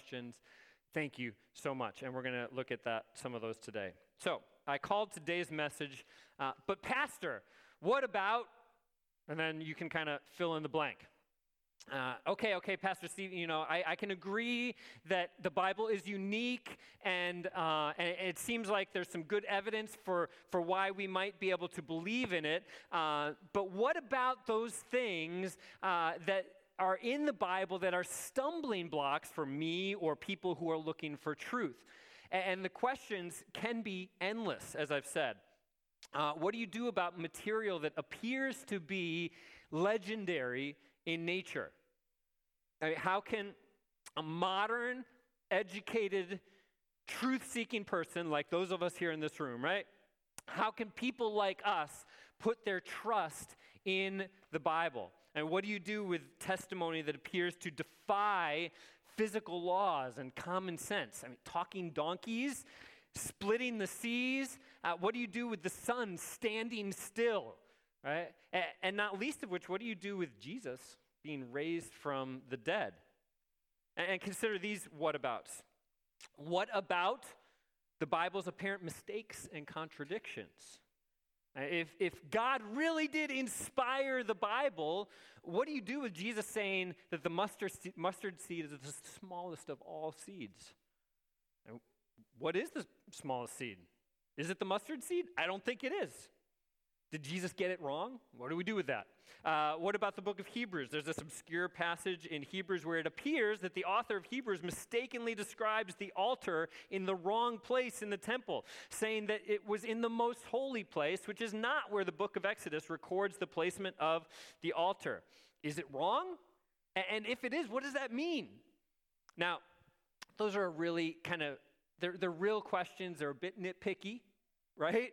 questions, thank you so much. And we're going to look at some of those today. So I called today's message, but Pastor, what about, and then you can kind of fill in the blank. Okay, Pastor Steve, I can agree that the Bible is unique and it seems like there's some good evidence for why we might be able to believe in it. But what about those things that are in the Bible that are stumbling blocks for me or people who are looking for truth? And the questions can be endless, as I've said. What do you do about material that appears to be legendary in nature? I mean, how can a modern, educated, truth-seeking person like those of us here in this room, right? How can people like us put their trust in the Bible? And what do you do with testimony that appears to defy physical laws and common sense? I mean, talking donkeys, splitting the seas. What do you do with the sun standing still, right? And not least of which, what do you do with Jesus being raised from the dead? And consider these whatabouts. What about the Bible's apparent mistakes and contradictions? If God really did inspire the Bible, what do you do with Jesus saying that the mustard seed is the smallest of all seeds? And what is the smallest seed? Is it the mustard seed? I don't think it is. Did Jesus get it wrong? What do we do with that? What about the book of Hebrews? There's this obscure passage in Hebrews where it appears that the author of Hebrews mistakenly describes the altar in the wrong place in the temple, saying that it was in the most holy place, which is not where the book of Exodus records the placement of the altar. Is it wrong? And if it is, what does that mean? Now, those are really kind of, they're real questions. They're a bit nitpicky, right?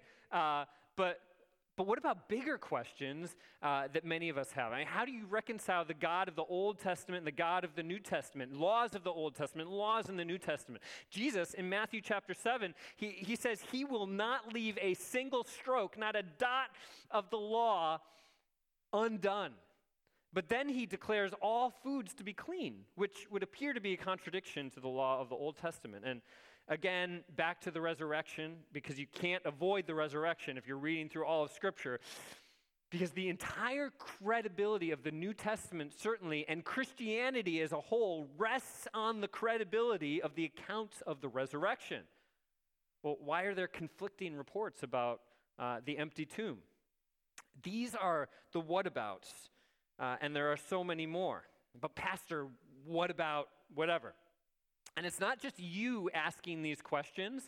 But what about bigger questions that many of us have? I mean, how do you reconcile the God of the Old Testament and the God of the New Testament, laws of the Old Testament, laws in the New Testament? Jesus, in Matthew chapter 7, he says he will not leave a single stroke, not a dot of the law undone. But then he declares all foods to be clean, which would appear to be a contradiction to the law of the Old Testament. And again, back to the resurrection, because you can't avoid the resurrection if you're reading through all of Scripture, because the entire credibility of the New Testament, certainly, and Christianity as a whole, rests on the credibility of the accounts of the resurrection. Well, why are there conflicting reports about the empty tomb? These are the whatabouts, and there are so many more. But Pastor, what about whatever? And it's not just you asking these questions.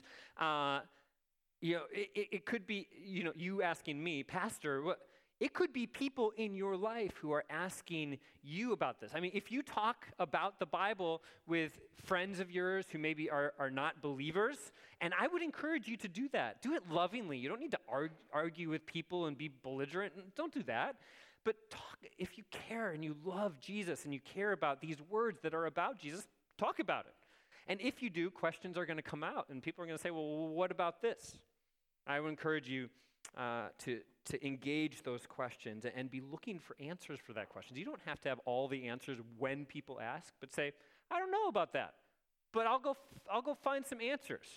It could be, you asking me, Pastor, it could be people in your life who are asking you about this. I mean, if you talk about the Bible with friends of yours who maybe are not believers, and I would encourage you to do that. Do it lovingly. You don't need to argue with people and be belligerent. Don't do that. But talk, if you care and you love Jesus and you care about these words that are about Jesus, talk about it. And if you do, questions are going to come out, and people are going to say, well, what about this? I would encourage you to engage those questions and be looking for answers for that question. You don't have to have all the answers when people ask, but say, I don't know about that, but I'll go find some answers.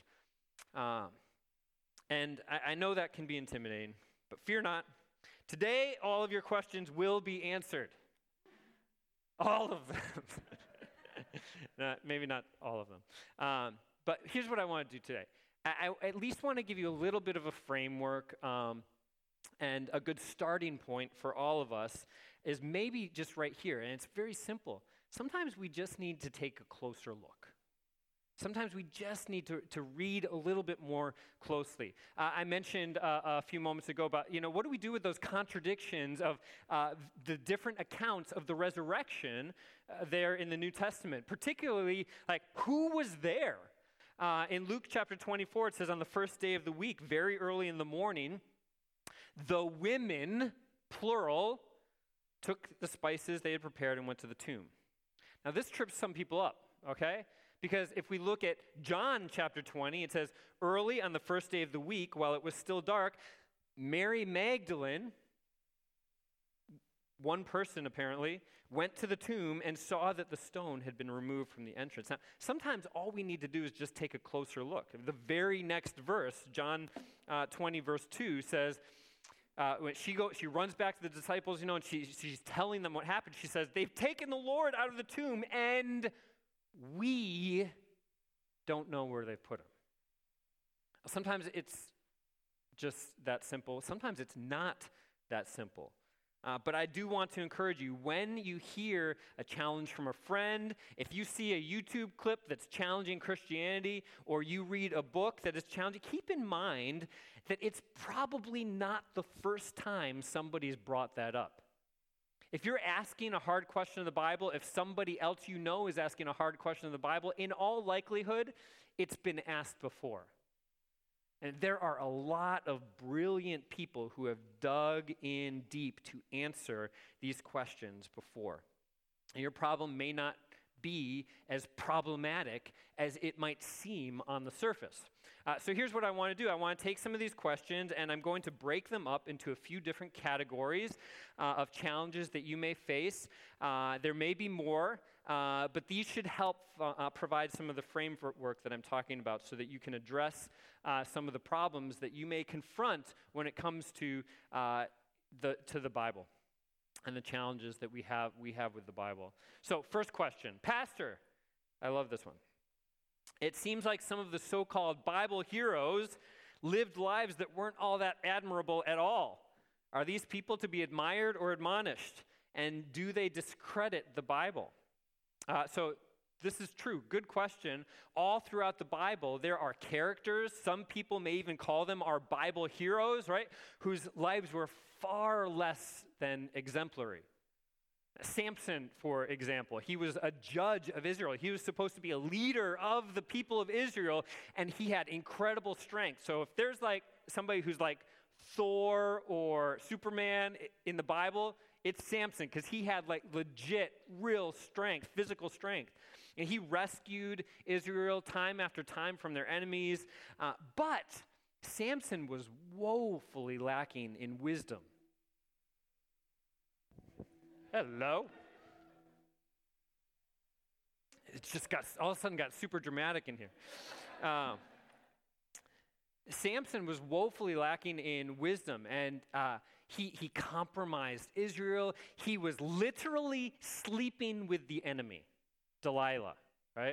And I know that can be intimidating, but fear not. Today, all of your questions will be answered. All of them. Maybe not all of them. But here's what I want to do today. I at least want to give you a little bit of a framework and a good starting point for all of us is maybe just right here. And it's very simple. Sometimes we just need to take a closer look. Sometimes we just need to read a little bit more closely. I mentioned a few moments ago about, what do we do with those contradictions of the different accounts of the resurrection there in the New Testament, particularly like who was there? In Luke chapter 24, it says on the first day of the week, very early in the morning, the women, plural, took the spices they had prepared and went to the tomb. Now this trips some people up, okay? Because if we look at John chapter 20, it says, early on the first day of the week, while it was still dark, Mary Magdalene one person apparently went to the tomb and saw that the stone had been removed from the entrance. Now, sometimes all we need to do is just take a closer look. The very next verse, John 20, verse 2, says, when she runs back to the disciples, and she's telling them what happened. She says, they've taken the Lord out of the tomb, and we don't know where they've put him. Sometimes it's just that simple. Sometimes it's not that simple. But I do want to encourage you, when you hear a challenge from a friend, if you see a YouTube clip that's challenging Christianity, or you read a book that is challenging, keep in mind that it's probably not the first time somebody's brought that up. If you're asking a hard question of the Bible, if somebody else you know is asking a hard question of the Bible, in all likelihood, it's been asked before. And there are a lot of brilliant people who have dug in deep to answer these questions before. And your problem may not be as problematic as it might seem on the surface. So here's what I want to do. I want to take some of these questions, and I'm going to break them up into a few different categories of challenges that you may face. There may be more, but these should help provide some of the framework that I'm talking about so that you can address some of the problems that you may confront when it comes to the Bible and the challenges that we have with the Bible. So first question, Pastor, I love this one. It seems like some of the so-called Bible heroes lived lives that weren't all that admirable at all. Are these people to be admired or admonished? And do they discredit the Bible? So this is true. Good question. All throughout the Bible, there are characters. Some people may even call them our Bible heroes, right? Whose lives were far less than exemplary. Samson, for example, he was a judge of Israel. He was supposed to be a leader of the people of Israel, and he had incredible strength. So if there's like somebody who's like Thor or Superman in the Bible, it's Samson, because he had like legit, real strength, physical strength. And he rescued Israel time after time from their enemies. But Samson was woefully lacking in wisdom. Hello. It's just all of a sudden got super dramatic in here. Samson was woefully lacking in wisdom, and he compromised Israel. He was literally sleeping with the enemy, Delilah, right?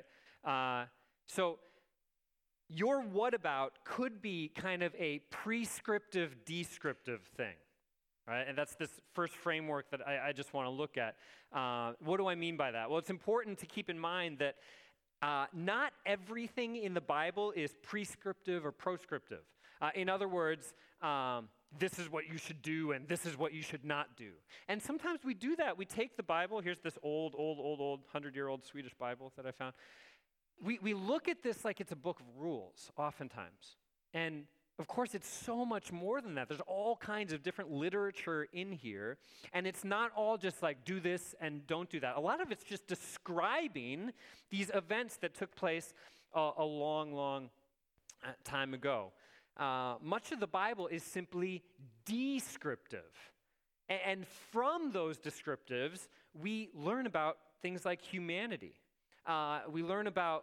So your what about could be kind of a prescriptive, descriptive thing. Right? And that's this first framework that I just want to look at. What do I mean by that? Well, it's important to keep in mind that not everything in the Bible is prescriptive or proscriptive. In other words, this is what you should do and this is what you should not do. And sometimes we do that. We take the Bible. Here's this old 100-year-old Swedish Bible that I found. We look at this like it's a book of rules oftentimes. And of course, it's so much more than that. There's all kinds of different literature in here, and it's not all just like do this and don't do that. A lot of it's just describing these events that took place a long time ago. Much of the Bible is simply descriptive. And from those descriptives, we learn about things like humanity. We learn about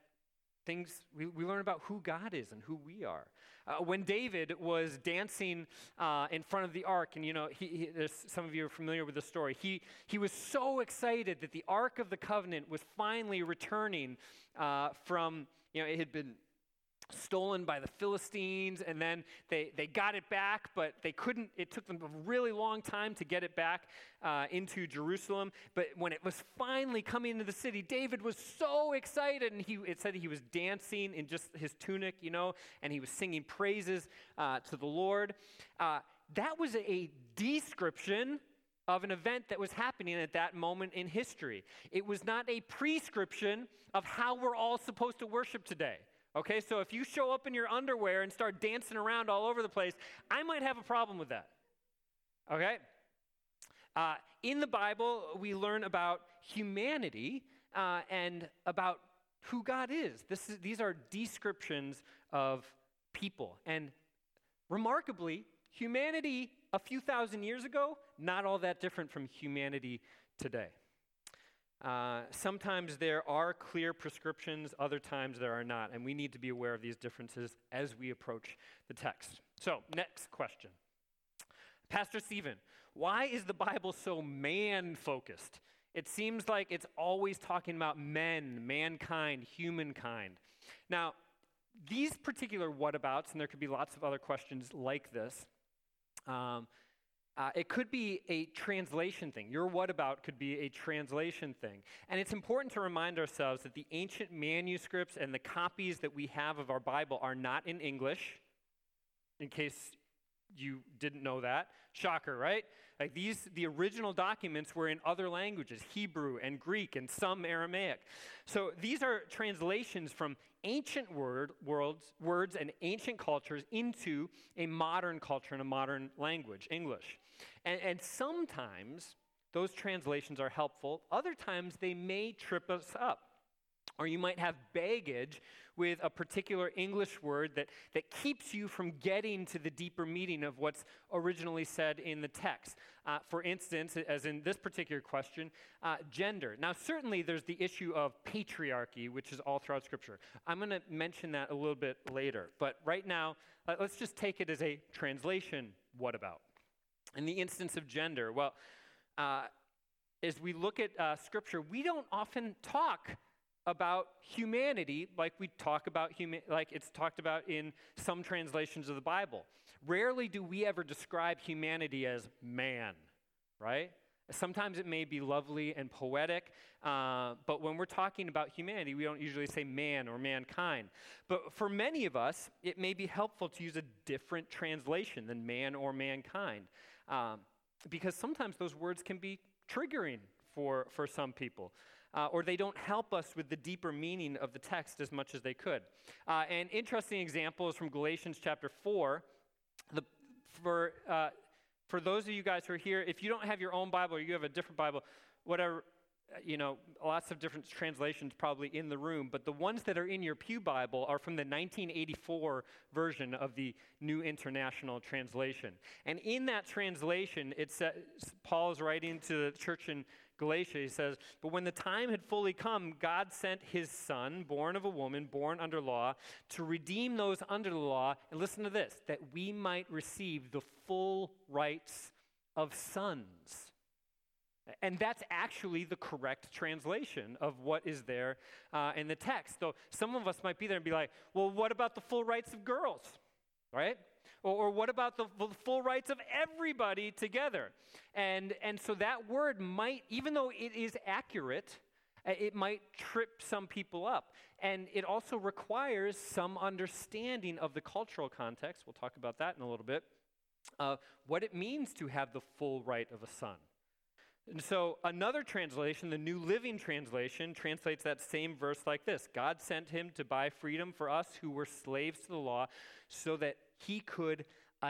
we learn about who God is and who we are. When David was dancing in front of the ark, and there's, some of you are familiar with the story, he was so excited that the Ark of the Covenant was finally returning from, it had been stolen by the Philistines, and then they got it back, but they couldn't. It took them a really long time to get it back into Jerusalem. But when it was finally coming into the city, David was so excited, and it said he was dancing in just his tunic, and he was singing praises to the Lord. That was a description of an event that was happening at that moment in history. It was not a prescription of how we're all supposed to worship today. Okay, so if you show up in your underwear and start dancing around all over the place, I might have a problem with that. Okay? In the Bible, we learn about humanity and about who God is. These are descriptions of people. And remarkably, humanity a few thousand years ago, not all that different from humanity today. Sometimes there are clear prescriptions, other times there are not, and we need to be aware of these differences as we approach the text. So, next question. Pastor Stephen, why is the Bible so man-focused? It seems like it's always talking about men, mankind, humankind. Now, these particular whatabouts, and there could be lots of other questions like this, it could be a translation thing. Your whatabout could be a translation thing. And it's important to remind ourselves that the ancient manuscripts and the copies that we have of our Bible are not in English, in case you didn't know that. Shocker, right? Like the original documents were in other languages, Hebrew and Greek and some Aramaic. So these are translations from ancient words and ancient cultures into a modern culture and a modern language, English. And sometimes those translations are helpful. Other times they may trip us up. Or you might have baggage with a particular English word that keeps you from getting to the deeper meaning of what's originally said in the text. For instance, as in this particular question, gender. Now, certainly there's the issue of patriarchy, which is all throughout Scripture. I'm going to mention that a little bit later. But right now, let's just take it as a translation whatabout. In the instance of gender, well, as we look at Scripture, we don't often talk about humanity like we talk about like it's talked about in some translations of the Bible. Rarely do we ever describe humanity as man, right? Sometimes it may be lovely and poetic, but when we're talking about humanity, we don't usually say man or mankind. But for many of us, it may be helpful to use a different translation than man or mankind, because sometimes those words can be triggering for some people. Or they don't help us with the deeper meaning of the text as much as they could. An interesting example is from Galatians chapter 4. For those of you guys who are here, if you don't have your own Bible or you have a different Bible, whatever, lots of different translations probably in the room, but the ones that are in your pew Bible are from the 1984 version of the New International Translation. And in that translation, it says, Paul is writing to the church in Galatia, he says, "But when the time had fully come, God sent his Son, born of a woman, born under law, to redeem those under the law," and listen to this, "that we might receive the full rights of sons." And that's actually the correct translation of what is there in the text. So some of us might be there and be like, well, what about the full rights of girls, right? Or what about the full rights of everybody together? And so that word might, even though it is accurate, it might trip some people up. And it also requires some understanding of the cultural context, we'll talk about that in a little bit, what it means to have the full right of a son. And so another translation, the New Living Translation, translates that same verse like this: "God sent him to buy freedom for us who were slaves to the law, so that he could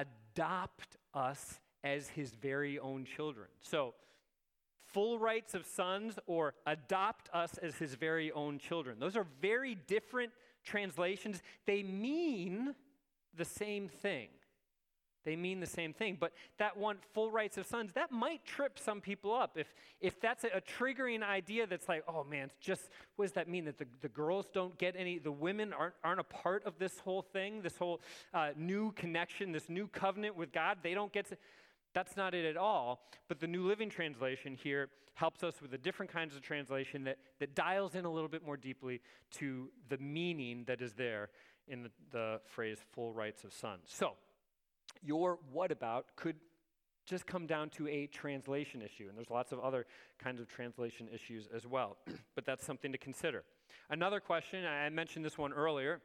adopt us as his very own children." So, full rights of sons or adopt us as his very own children. Those are very different translations. They mean the same thing. They mean the same thing, but that one, full rights of sons, that might trip some people up. If that's a triggering idea that's like, oh man, just, what does that mean? That the girls don't get any, the women aren't a part of this whole thing, this whole new connection, this new covenant with God, they don't get to, that's not it at all. But the New Living Translation here helps us with the different kinds of translation that dials in a little bit more deeply to the meaning that is there in the phrase full rights of sons. So, your whatabout could just come down to a translation issue, and there's lots of other kinds of translation issues as well, but that's something to consider. Another question, I mentioned this one earlier.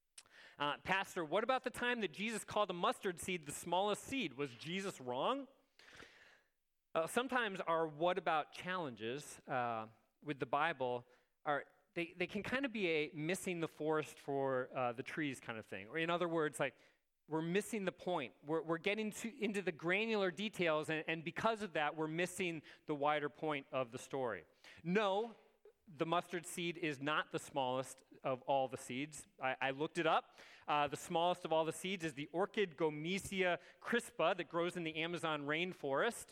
Pastor, what about the time that Jesus called a mustard seed the smallest seed? Was Jesus wrong? Sometimes our whatabout challenges with the Bible they can kind of be a missing the forest for the trees kind of thing. Or in other words, like, we're missing the point. We're getting into the granular details, and because of that, we're missing the wider point of the story. No, the mustard seed is not the smallest of all the seeds. I looked it up. The smallest of all the seeds is the orchid Gomesia crispa that grows in the Amazon rainforest.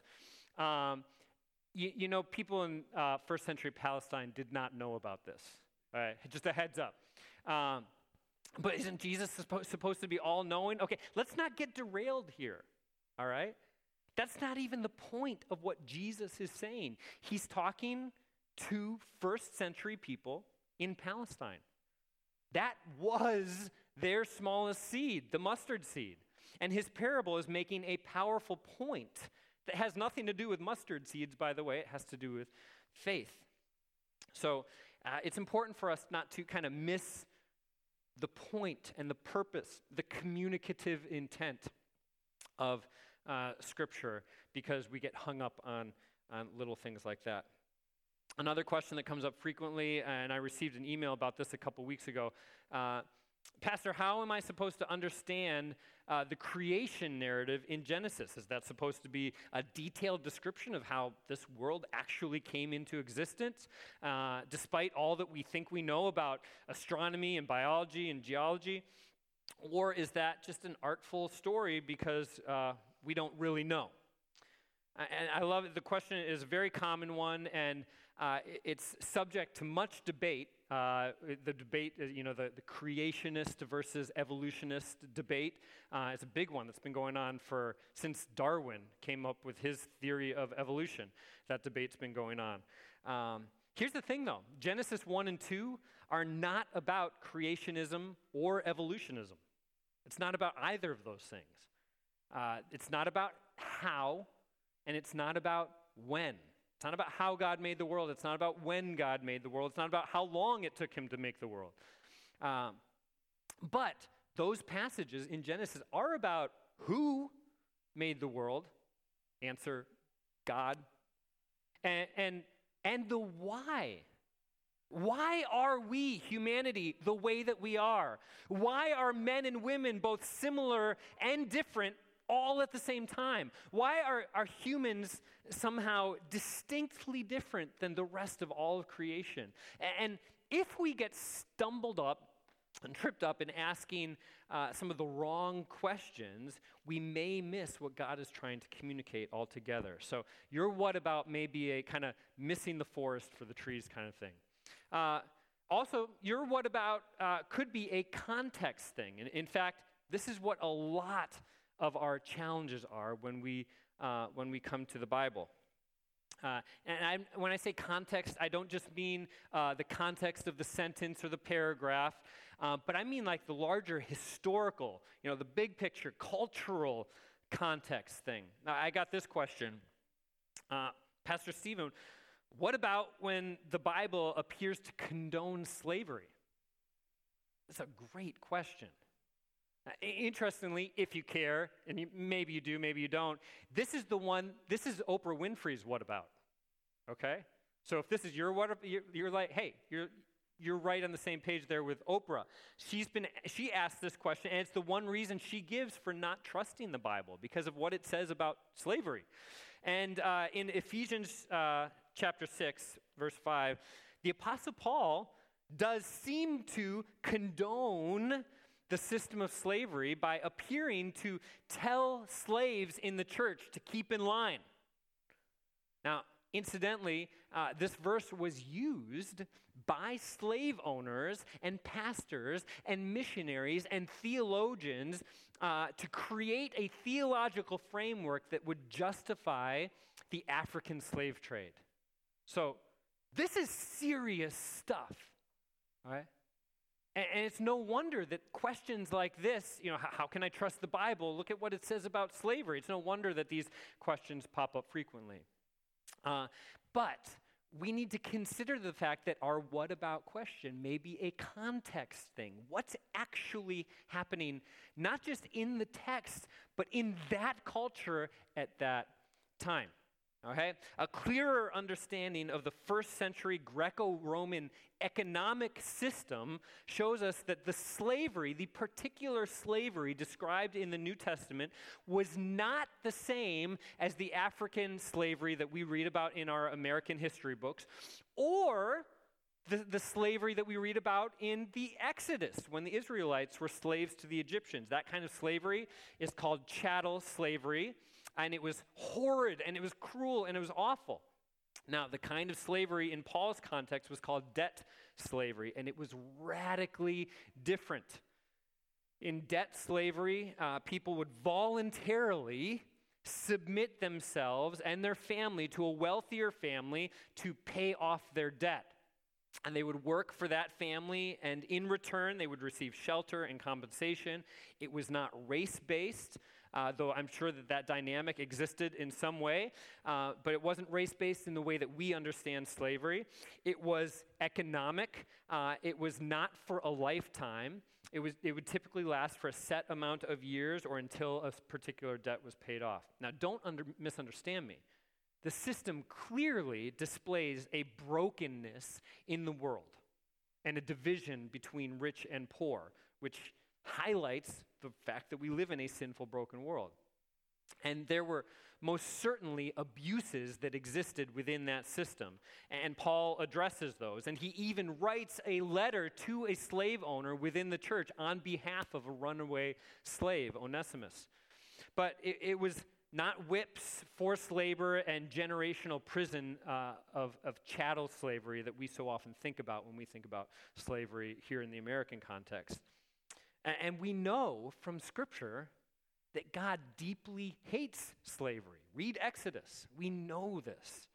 You know, people in first century Palestine did not know about this. All right, just a heads up. But isn't Jesus supposed to be all-knowing? Okay, let's not get derailed here, all right? That's not even the point of what Jesus is saying. He's talking to first century people in Palestine. That was their smallest seed, the mustard seed. And his parable is making a powerful point that has nothing to do with mustard seeds, by the way. It has to do with faith. So it's important for us not to kind of miss the point and the purpose, the communicative intent of Scripture, because we get hung up on little things like that. Another question that comes up frequently, and I received an email about this a couple weeks ago. Pastor, how am I supposed to understand the creation narrative in Genesis? Is that supposed to be a detailed description of how this world actually came into existence, despite all that we think we know about astronomy and biology and geology? Or is that just an artful story because we don't really know? And I love it. The question is a very common one, and it's subject to much debate. The debate, the creationist versus evolutionist debate is a big one that's been going on since Darwin came up with his theory of evolution. That debate's been going on. Here's the thing, though. Genesis 1 and 2 are not about creationism or evolutionism. It's not about either of those things. It's not about how, and it's not about when. It's not about how God made the world. It's not about when God made the world. It's not about how long it took him to make the world. But those passages in Genesis are about who made the world. Answer, God. And the why. Why are we, humanity, the way that we are? Why are men and women both similar and different all at the same time? Why are humans somehow distinctly different than the rest of all of creation? And if we get stumbled up and tripped up in asking some of the wrong questions, we may miss what God is trying to communicate altogether. So your what about may be a kind of missing the forest for the trees kind of thing. Also, your what about could be a context thing. And in fact, this is what a lot of our challenges are when we come to the Bible. When I say context, I don't just mean the context of the sentence or the paragraph, but I mean like the larger historical, the big picture, cultural context thing. Now, I got this question. Pastor Stephen, what about when the Bible appears to condone slavery? That's a great question. Interestingly, if you care, and maybe you do, maybe you don't, this is Oprah Winfrey's what about, okay? So if this is your what about, you're like, hey, you're right on the same page there with Oprah. She asked this question, and it's the one reason she gives for not trusting the Bible, because of what it says about slavery. And in Ephesians chapter 6, verse 5, the Apostle Paul does seem to condone the system of slavery by appearing to tell slaves in the church to keep in line. Now, incidentally, this verse was used by slave owners and pastors and missionaries and theologians to create a theological framework that would justify the African slave trade. So this is serious stuff, all right? And it's no wonder that questions like this, how can I trust the Bible? Look at what it says about slavery. It's no wonder that these questions pop up frequently. But we need to consider the fact that our what about question may be a context thing. What's actually happening, not just in the text, but in that culture at that time. Okay? A clearer understanding of the first century Greco-Roman economic system shows us that the slavery, the particular slavery described in the New Testament, was not the same as the African slavery that we read about in our American history books, or the slavery that we read about in the Exodus when the Israelites were slaves to the Egyptians. That kind of slavery is called chattel slavery, and it was horrid, and it was cruel, and it was awful. Now, the kind of slavery in Paul's context was called debt slavery, and it was radically different. In debt slavery, people would voluntarily submit themselves and their family to a wealthier family to pay off their debt. And they would work for that family, and in return, they would receive shelter and compensation. It was not race-based, though I'm sure that dynamic existed in some way, but it wasn't race-based in the way that we understand slavery. It was economic. It was not for a lifetime. It would typically last for a set amount of years or until a particular debt was paid off. Now, don't misunderstand me. The system clearly displays a brokenness in the world and a division between rich and poor, which highlights the fact that we live in a sinful, broken world. And there were most certainly abuses that existed within that system. And Paul addresses those. And he even writes a letter to a slave owner within the church on behalf of a runaway slave, Onesimus. But it was not whips, forced labor, and generational prison of chattel slavery that we so often think about when we think about slavery here in the American context. And we know from Scripture that God deeply hates slavery. Read Exodus. We know this.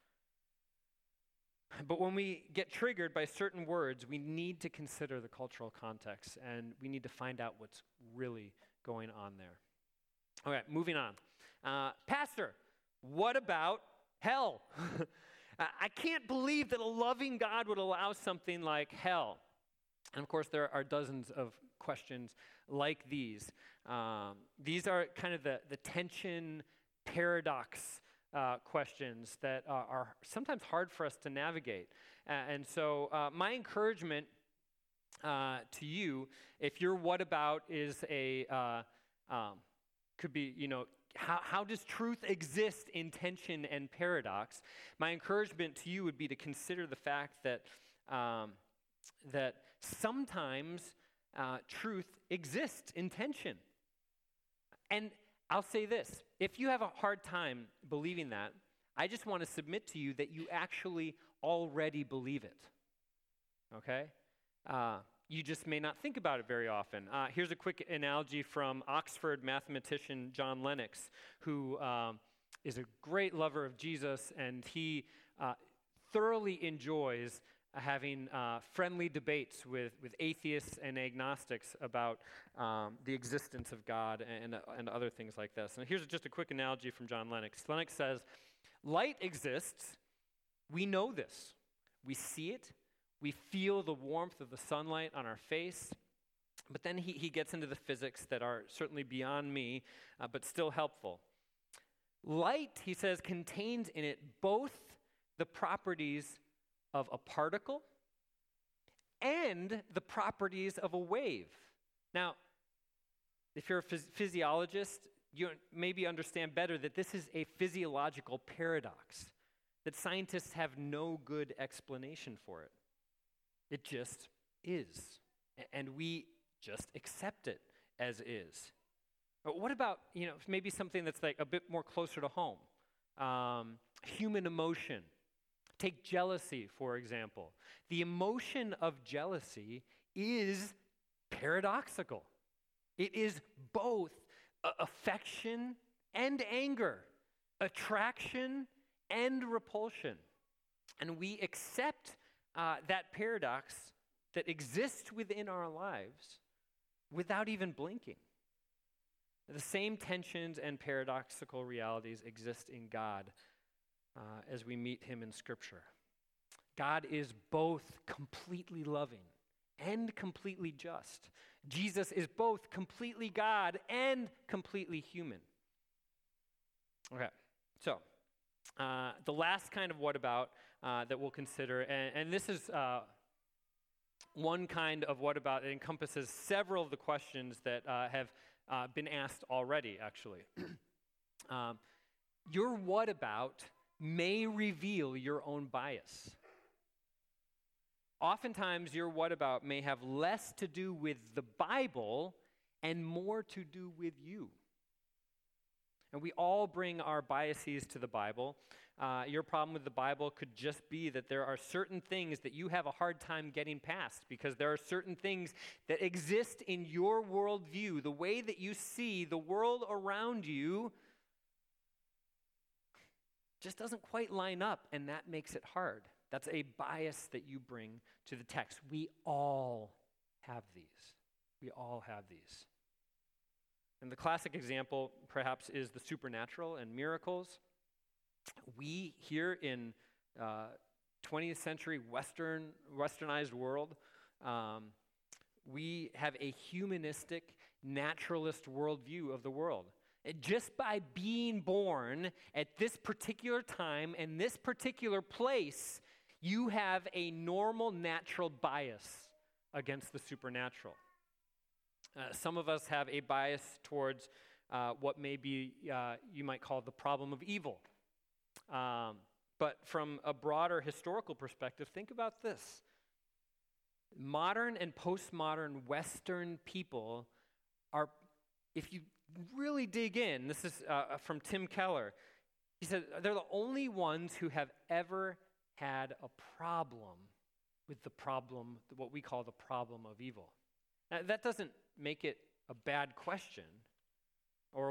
But when we get triggered by certain words, we need to consider the cultural context, and we need to find out what's really going on there. All right, moving on. Pastor, what about hell? I can't believe that a loving God would allow something like hell. And of course, there are dozens of questions like these. These are kind of the tension paradox questions that are sometimes hard for us to navigate. And so my encouragement to you, if your what about is could be, how does truth exist in tension and paradox? My encouragement to you would be to consider the fact that that sometimes truth exists in tension. And I'll say this, if you have a hard time believing that, I just want to submit to you that you actually already believe it, okay? You just may not think about it very often. Here's a quick analogy from Oxford mathematician John Lennox, who is a great lover of Jesus, and he thoroughly enjoys having friendly debates with atheists and agnostics about the existence of God and other things like this. And here's just a quick analogy from John Lennox. Lennox says, light exists. We know this. We see it. We feel the warmth of the sunlight on our face. But then he gets into the physics that are certainly beyond me, but still helpful. Light, he says, contains in it both the properties of a particle and the properties of a wave. Now, if you're a physiologist, you maybe understand better that this is a physiological paradox, that scientists have no good explanation for it. It just is, and we just accept it as is. But what about, maybe something that's like a bit more closer to home? Human emotion. Take jealousy, for example. The emotion of jealousy is paradoxical. It is both affection and anger, attraction and repulsion. And we accept that paradox that exists within our lives without even blinking. The same tensions and paradoxical realities exist in God as we meet him in Scripture. God is both completely loving and completely just. Jesus is both completely God and completely human. Okay, so the last kind of what about that we'll consider, and this is one kind of what about that encompasses several of the questions that have been asked already, actually. Your what about may reveal your own bias. Oftentimes, your what about may have less to do with the Bible and more to do with you. And we all bring our biases to the Bible. Your problem with the Bible could just be that there are certain things that you have a hard time getting past because there are certain things that exist in your worldview. The way that you see the world around you just doesn't quite line up, and that makes it hard. That's a bias that you bring to the text. We all have these. We all have these. And the classic example, perhaps, is the supernatural and miracles. We here in 20th century westernized world, we have a humanistic, naturalist worldview of the world. And just by being born at this particular time and this particular place, you have a normal, natural bias against the supernatural. Some of us have a bias towards what may be, you might call the problem of evil. But from a broader historical perspective, think about this. Modern and postmodern Western people are, if you really dig in, this is from Tim Keller. He said they're the only ones who have ever had a problem with the problem, what we call the problem of evil. Now, that doesn't make it a bad question or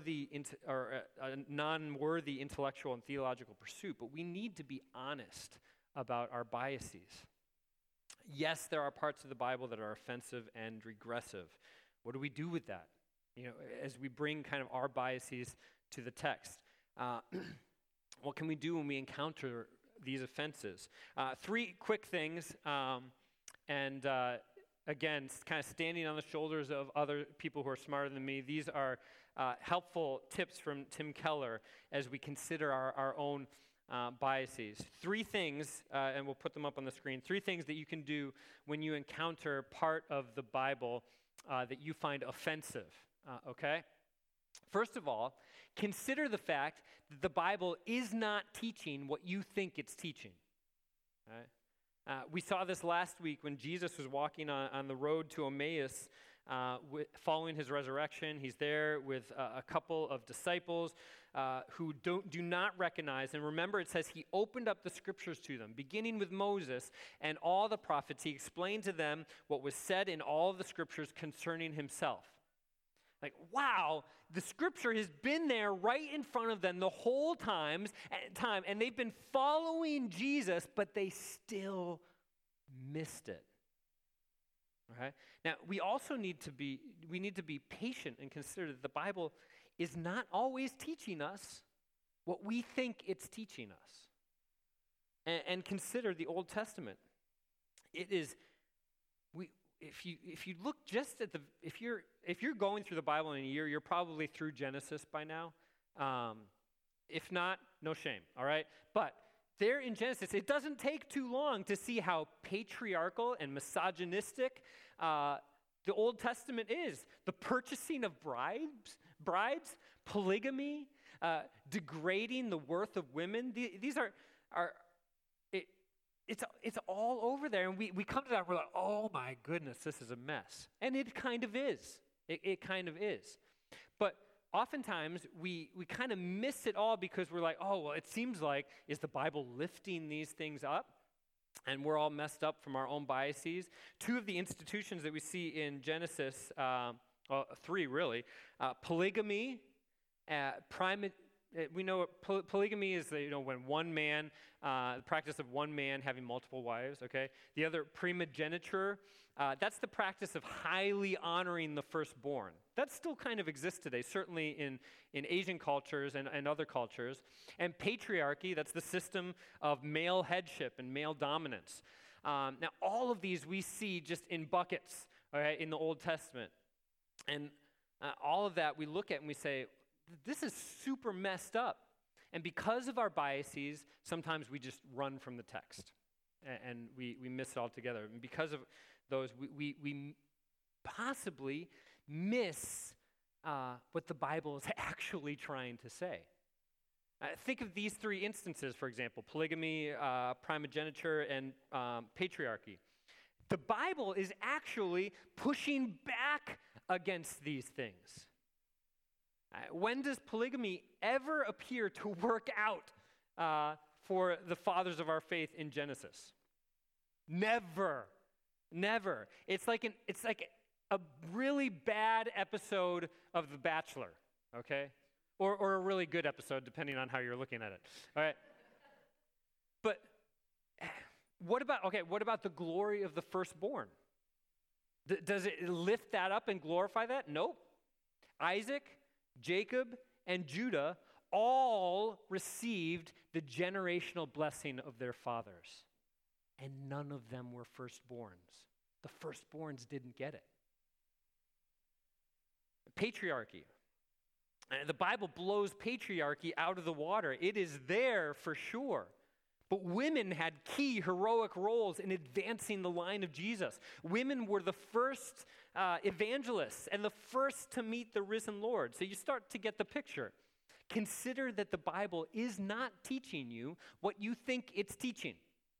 a non-worthy intellectual and theological pursuit, but we need to be honest about our biases. Yes, there are parts of the Bible that are offensive and regressive. What do we do with that? As we bring kind of our biases to the text. What can we do when we encounter these offenses? Three quick things, and again, kind of standing on the shoulders of other people who are smarter than me. These are helpful tips from Tim Keller as we consider our own biases. Three things, and we'll put them up on the screen, three things that you can do when you encounter part of the Bible that you find offensive, okay? First of all, consider the fact that the Bible is not teaching what you think it's teaching, right? We saw this last week when Jesus was walking on the road to Emmaus following his resurrection. He's there with a couple of disciples who do not recognize. And remember, it says he opened up the scriptures to them, beginning with Moses and all the prophets. He explained to them what was said in all of the scriptures concerning himself. Like, wow, the scripture has been there right in front of them the whole time, and they've been following Jesus, but they still missed it. Okay? Now, we also need to be patient and consider that the Bible is not always teaching us what we think it's teaching us. And consider the Old Testament. It is if you look just at if you're going through the Bible in a year, you're probably through Genesis by now. If not, no shame, all right? But there in Genesis, it doesn't take too long to see how patriarchal and misogynistic the Old Testament is. The purchasing of bribes, polygamy, degrading the worth of women. These are It's all over there, and we come to that, we're like, oh my goodness, this is a mess. And it kind of is. It kind of is. But oftentimes, we kind of miss it all because we're like, oh, well, it seems like, is the Bible lifting these things up? And we're all messed up from our own biases. Two of the institutions that we see in Genesis, three really, polygamy, we know polygamy is when one man, the practice of one man having multiple wives, okay? The other, primogeniture, that's the practice of highly honoring the firstborn. That still kind of exists today, certainly in Asian cultures and other cultures. And patriarchy, that's the system of male headship and male dominance. Now, all of these we see just in buckets, okay, in the Old Testament. And all of that we look at and we say, this is super messed up. And because of our biases, sometimes we just run from the text and we miss it altogether. And because of those, we possibly miss what the Bible is actually trying to say. Think of these three instances, for example, polygamy, primogeniture, and patriarchy. The Bible is actually pushing back against these things. When does polygamy ever appear to work out for the fathers of our faith in Genesis? Never. Never. It's like a really bad episode of The Bachelor, okay? Or a really good episode, depending on how you're looking at it. All right. But what about the glory of the firstborn? Does it lift that up and glorify that? Nope. Isaac, Jacob, and Judah all received the generational blessing of their fathers. And none of them were firstborns. The firstborns didn't get it. Patriarchy. The Bible blows patriarchy out of the water. It is there for sure. But women had key heroic roles in advancing the line of Jesus. Women were the first evangelists and the first to meet the risen Lord. So you start to get the picture. Consider that the Bible is not teaching you what you think it's teaching.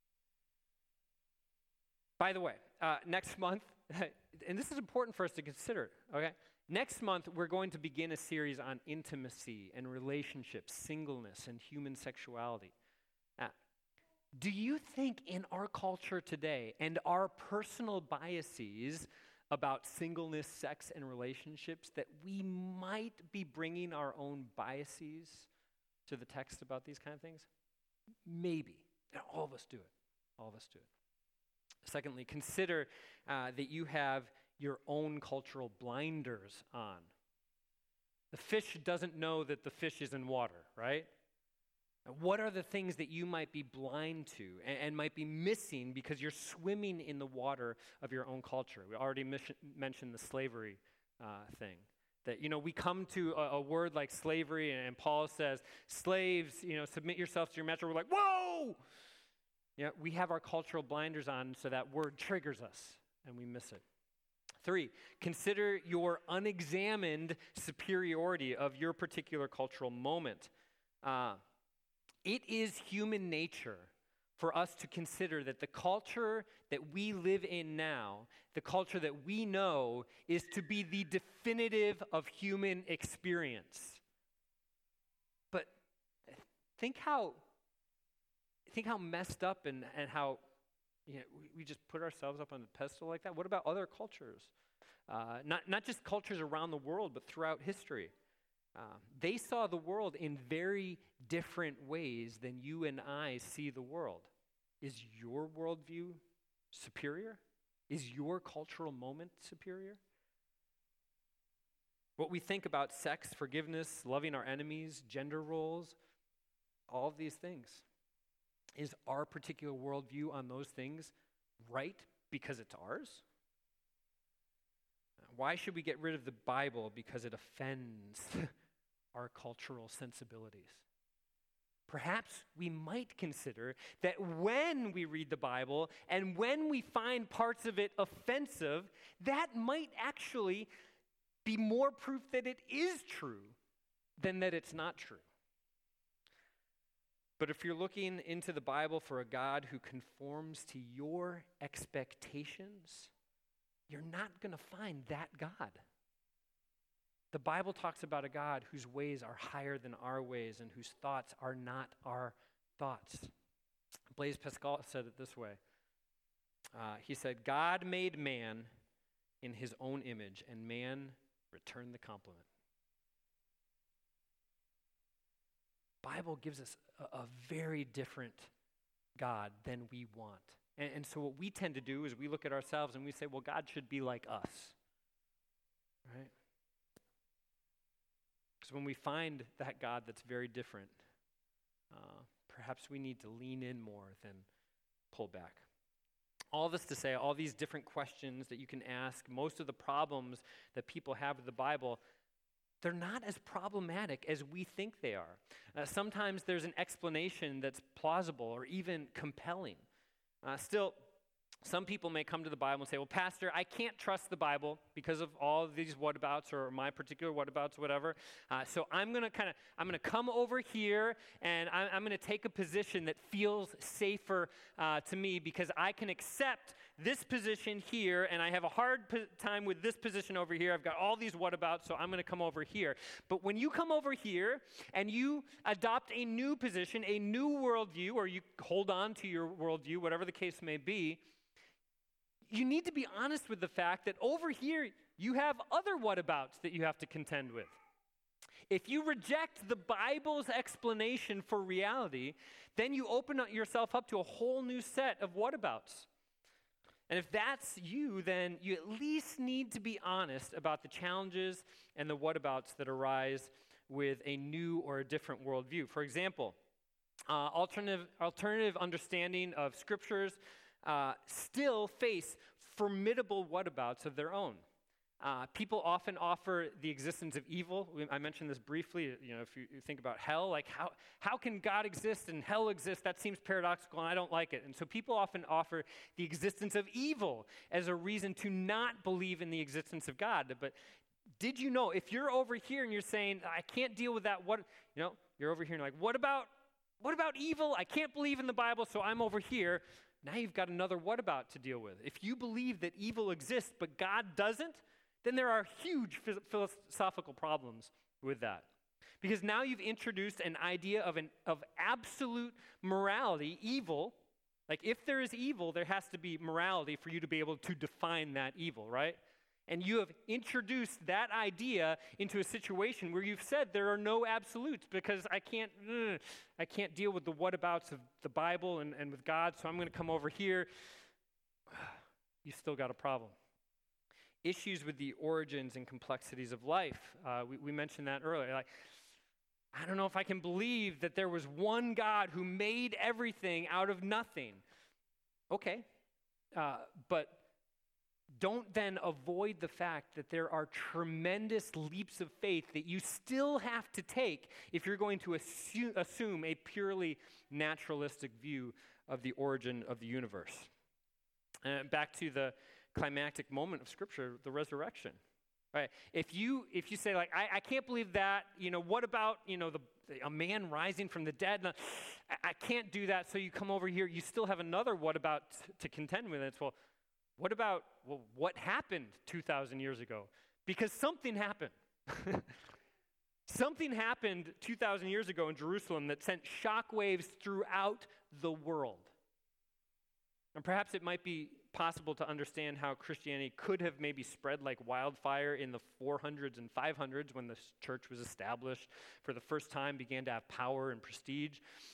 By the way, next month, and this is important for us to consider, okay? Next month, we're going to begin a series on intimacy and relationships, singleness, and human sexuality. Do you think in our culture today and our personal biases about singleness, sex, and relationships that we might be bringing our own biases to the text about these kind of things? Maybe. And all of us do it. All of us do it. Secondly, consider that you have your own cultural blinders on. The fish doesn't know that the fish is in water, right? What are the things that you might be blind to and might be missing because you're swimming in the water of your own culture? We already mentioned the slavery thing. That, we come to a word like slavery, and Paul says, slaves, submit yourselves to your master. We're like, whoa! We have our cultural blinders on, so that word triggers us, and we miss it. 3, consider your unexamined superiority of your particular cultural moment. It is human nature for us to consider that the culture that we live in now, the culture that we know, is to be the definitive of human experience. But think how messed up and how we just put ourselves up on a pedestal like that. What about other cultures? Not just cultures around the world, but throughout history. They saw the world in very different ways than you and I see the world. Is your worldview superior? Is your cultural moment superior? What we think about sex, forgiveness, loving our enemies, gender roles, all of these things. Is our particular worldview on those things right because it's ours? Why should we get rid of the Bible? Because it offends our cultural sensibilities. Perhaps we might consider that when we read the Bible and when we find parts of it offensive, that might actually be more proof that it is true than that it's not true. But if you're looking into the Bible for a God who conforms to your expectations, you're not going to find that God. The Bible talks about a God whose ways are higher than our ways and whose thoughts are not our thoughts. Blaise Pascal said it this way. He said, God made man in his own image, and man returned the compliment. Bible gives us a very different God than we want. And so what we tend to do is we look at ourselves and we say, well, God should be like us. Right? So when we find that God that's very different, perhaps we need to lean in more than pull back. All this to say, all these different questions that you can ask, most of the problems that people have with the Bible, they're not as problematic as we think they are. Sometimes there's an explanation that's plausible or even compelling. Still, Some people may come to the Bible and say, well, Pastor, I can't trust the Bible because of all of these whatabouts or my particular whatabouts, whatever. So I'm going to come over here and I'm going to take a position that feels safer to me because I can accept this position here and I have a hard time with this position over here. I've got all these whatabouts, so I'm going to come over here. But when you come over here and you adopt a new position, a new worldview, or you hold on to your worldview, whatever the case may be, you need to be honest with the fact that over here you have other whatabouts that you have to contend with. If you reject the Bible's explanation for reality, then you open yourself up to a whole new set of whatabouts. And if that's you, then you at least need to be honest about the challenges and the whatabouts that arise with a new or a different worldview. For example, alternative understanding of scriptures still face formidable whatabouts of their own. People often offer the existence of evil. I mentioned this briefly. If you think about hell, like how can God exist and hell exist? That seems paradoxical, and I don't like it. And so people often offer the existence of evil as a reason to not believe in the existence of God. But did you know, if you're over here and you're saying, I can't deal with that, you're over here and you're like, what about evil? I can't believe in the Bible, so I'm over here. Now you've got another whatabout to deal with. If you believe that evil exists but God doesn't, then there are huge philosophical problems with that. Because now you've introduced an idea of absolute morality, evil. Like if there is evil, there has to be morality for you to be able to define that evil, right? And you have introduced that idea into a situation where you've said there are no absolutes because I can't deal with the whatabouts of the Bible and with God, so I'm going to come over here. You still got a problem. Issues with the origins and complexities of life. We mentioned that earlier. Like, I don't know if I can believe that there was one God who made everything out of nothing. Okay, but don't then avoid the fact that there are tremendous leaps of faith that you still have to take if you're going to assume a purely naturalistic view of the origin of the universe. Back to the climactic moment of Scripture, the resurrection. Right? If you say, like, I can't believe that, what about, a man rising from the dead? No, I can't do that, so you come over here, you still have another what about to contend with. It's, what happened 2,000 years ago? Because something happened. Something happened 2,000 years ago in Jerusalem that sent shockwaves throughout the world. And perhaps it might be possible to understand how Christianity could have maybe spread like wildfire in the 400s and 500s when the church was established for the first time, began to have power and prestige.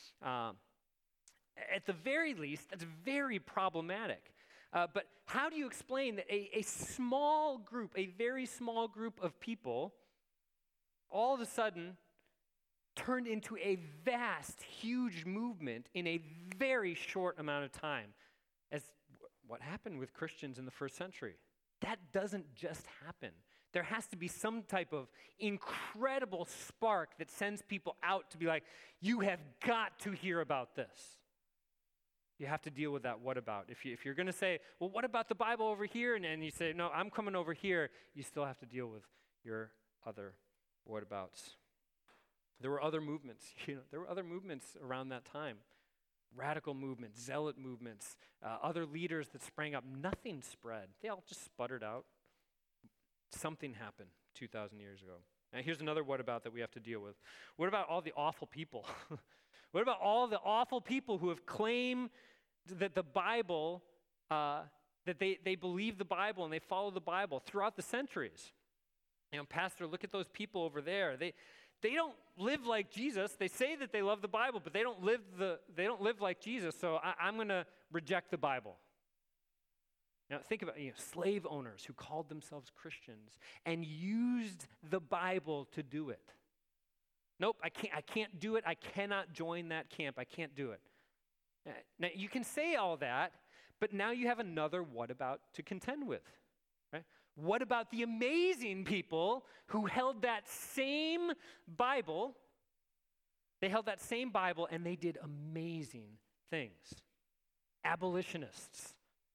At the very least, that's very problematic. But how do you explain that a small group, a very small group of people, all of a sudden turned into a vast, huge movement in a very short amount of time? As what happened with Christians in the first century. That doesn't just happen. There has to be some type of incredible spark that sends people out to be like, you have got to hear about this. You have to deal with that what about. If you're going to say, well, what about the Bible over here? And you say, no, I'm coming over here, you still have to deal with your other whatabouts. There were other movements. There were other movements around that time. Radical movements, zealot movements, other leaders that sprang up. Nothing spread. They all just sputtered out. Something happened 2,000 years ago. And here's another what about that we have to deal with. What about all the awful people? What about all the awful people who have claimed that the Bible, that they believe the Bible and they follow the Bible throughout the centuries? Pastor, look at those people over there. They don't live like Jesus. They say that they love the Bible, but they don't live like Jesus, so I'm going to reject the Bible. Now think about slave owners who called themselves Christians and used the Bible to do it. Nope, I can't do it. I cannot join that camp. I can't do it. Now you can say all that, but now you have another what about to contend with, right? What about the amazing people who held that same Bible? They held that same Bible and they did amazing things. Abolitionists,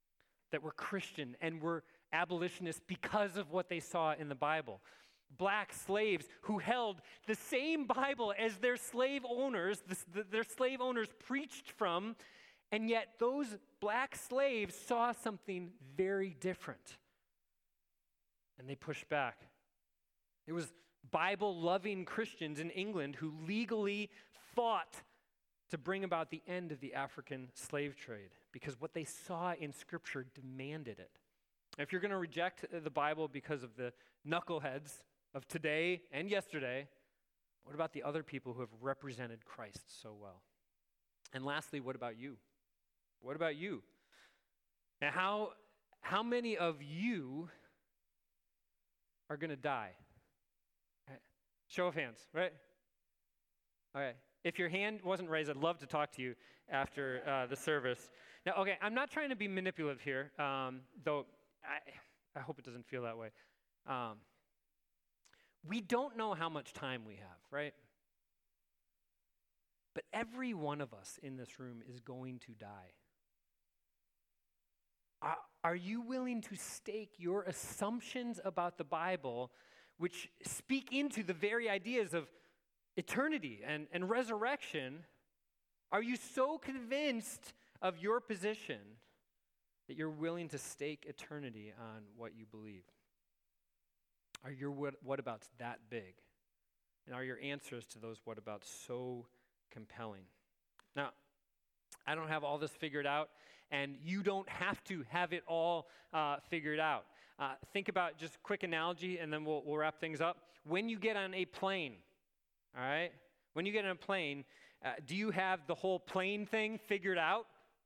that were Christian and were abolitionists because of what they saw in the Bible. Black slaves who held the same Bible as their slave owners, their slave owners preached from, and yet those black slaves saw something very different. And they pushed back. It was Bible-loving Christians in England who legally fought to bring about the end of the African slave trade because what they saw in Scripture demanded it. If you're going to reject the Bible because of the knuckleheads of today and yesterday, what about the other people who have represented Christ so well? And lastly, what about you? What about you? Now, how many of you are going to die? Show of hands, right? All right. If your hand wasn't raised, I'd love to talk to you after the service. Now, okay, I'm not trying to be manipulative here, though I hope it doesn't feel that way. We don't know how much time we have, right? But every one of us in this room is going to die. Are you willing to stake your assumptions about the Bible, which speak into the very ideas of eternity and resurrection? Are you so convinced of your position that you're willing to stake eternity on what you believe? Are your whatabouts that big? And are your answers to those whatabouts so compelling? Now, I don't have all this figured out, and you don't have to have it all figured out. Think about just a quick analogy, and then we'll wrap things up. When you get on a plane, all right? When you get on a plane, do you have the whole plane thing figured out?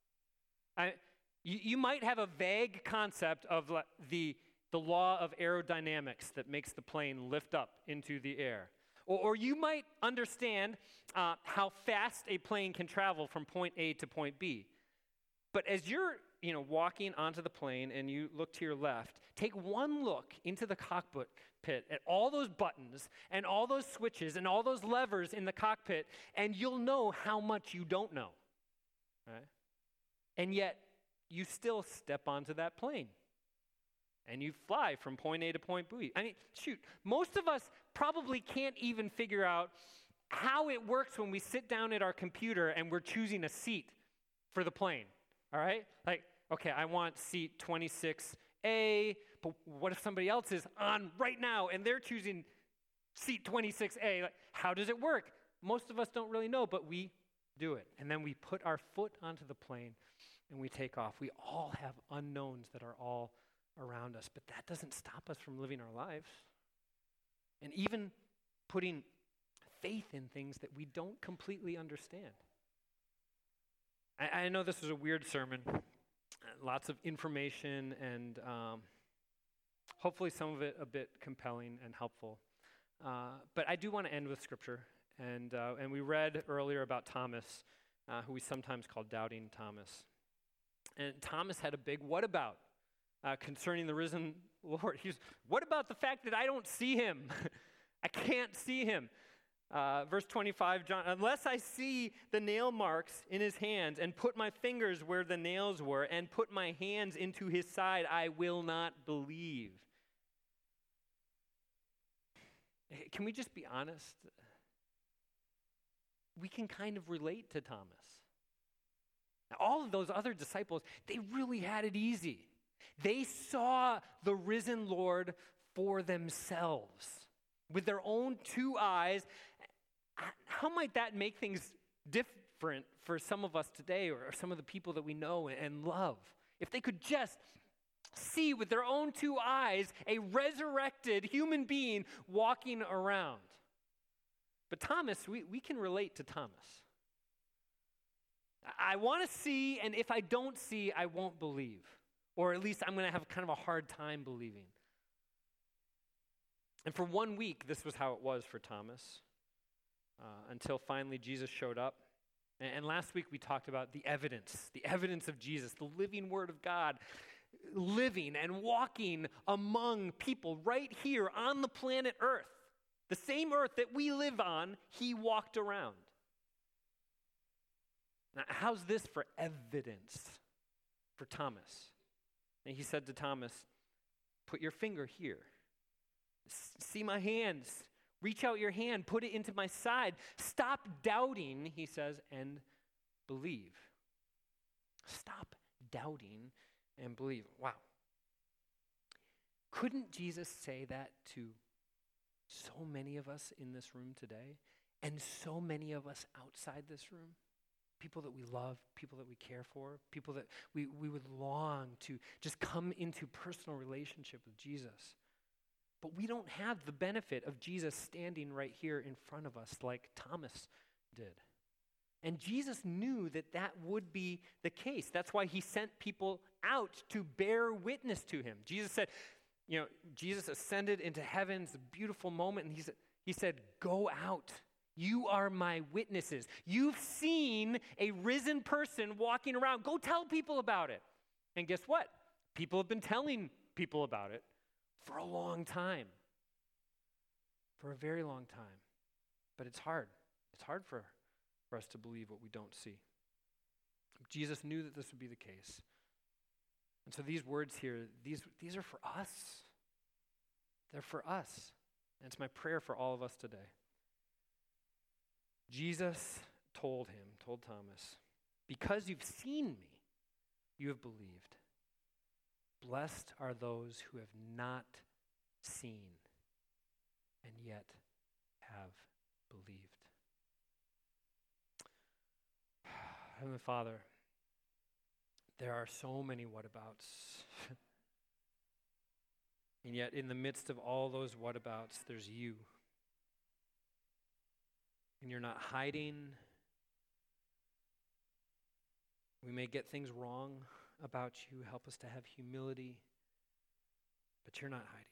You might have a vague concept of the law of aerodynamics that makes the plane lift up into the air. Or you might understand how fast a plane can travel from point A to point B. But as you're walking onto the plane and you look to your left, take one look into the cockpit at all those buttons and all those switches and all those levers in the cockpit, and you'll know how much you don't know. Right? And yet, you still step onto that plane. And you fly from point A to point B. I mean, shoot, most of us probably can't even figure out how it works when we sit down at our computer and we're choosing a seat for the plane, all right? Like, okay, I want seat 26A, but what if somebody else is on right now and they're choosing seat 26A? Like, how does it work? Most of us don't really know, but we do it. And then we put our foot onto the plane and we take off. We all have unknowns that are all around us, but that doesn't stop us from living our lives and even putting faith in things that we don't completely understand. I know this was a weird sermon, lots of information, and hopefully some of it a bit compelling and helpful. But I do want to end with scripture, and we read earlier about Thomas, who we sometimes call Doubting Thomas. And Thomas had a big what about concerning the risen Lord. What about the fact that I don't see him? I can't see him. Verse 25, John, unless I see the nail marks in his hands and put my fingers where the nails were and put my hands into his side, I will not believe. Can we just be honest? We can kind of relate to Thomas. Now, all of those other disciples, they really had it easy. They saw the risen Lord for themselves with their own two eyes. How might that make things different for some of us today or some of the people that we know and love? If they could just see with their own two eyes a resurrected human being walking around. But Thomas, we can relate to Thomas. I want to see, and if I don't see, I won't believe. Or at least I'm going to have kind of a hard time believing. And for 1 week, this was how it was for Thomas, until finally Jesus showed up. And last week we talked about the evidence of Jesus, the living Word of God, living and walking among people right here on the planet Earth. The same earth that we live on, he walked around. Now, how's this for evidence for Thomas? And he said to Thomas, put your finger here. See my hands. Reach out your hand. Put it into my side. Stop doubting, he says, and believe. Stop doubting and believe. Wow. Couldn't Jesus say that to so many of us in this room today and so many of us outside this room? People that we love, people that we care for, people that we would long to just come into personal relationship with Jesus. But we don't have the benefit of Jesus standing right here in front of us like Thomas did. And Jesus knew that that would be the case. That's why he sent people out to bear witness to him. Jesus said, Jesus ascended into heaven. It's a beautiful moment. And he said, go out. You are my witnesses. You've seen a risen person walking around. Go tell people about it. And guess what? People have been telling people about it for a long time. For a very long time. But it's hard. It's hard for us to believe what we don't see. Jesus knew that this would be the case. And so these words here, these are for us. They're for us. And it's my prayer for all of us today. Jesus told Thomas, because you've seen me, you have believed. Blessed are those who have not seen and yet have believed. Heavenly Father, there are so many whatabouts. And yet in the midst of all those whatabouts, there's you. And you're not hiding. We may get things wrong about you. Help us to have humility. But you're not hiding.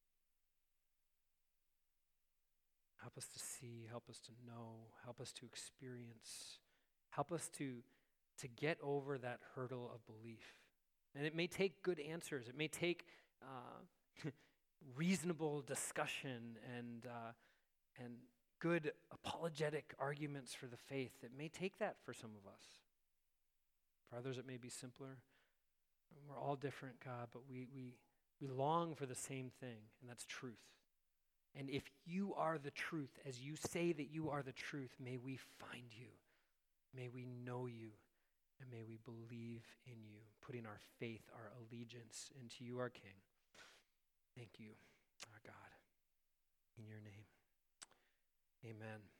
Help us to see. Help us to know. Help us to experience. Help us to get over that hurdle of belief. And it may take good answers. It may take reasonable discussion and good apologetic arguments for the faith. It may take that for some of us. For others, it may be simpler. We're all different, God, but we long for the same thing, and that's truth. And if you are the truth, as you say that you are the truth, may we find you. May we know you. And may we believe in you, putting our faith, our allegiance into you, our King. Thank you, our God. In your name, amen.